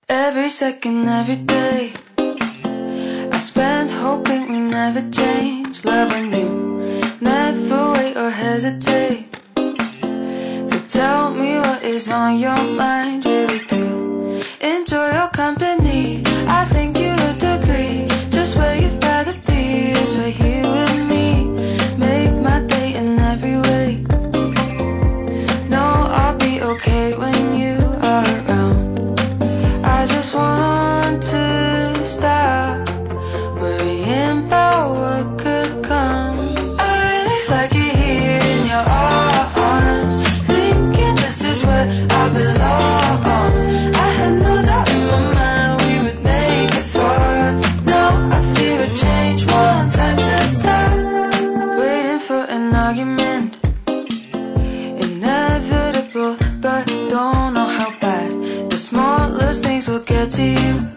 Every second, every day I spend hoping we never change. Loving you, never wait or hesitate to tell me what is on your mind. Really do enjoy your company. I think you would agree. Just where you'd rather be is right here with me. Make my day in every way. No, I'll be okay when you are around. I just want to stop worrying about what could come. I really like it here in your arms, thinking this is where I belong. I had no doubt in my mind we would make it far. Now I fear a change, one time to start waiting for an argument. Inevitable, but don't know how bad the smallest things will get to you.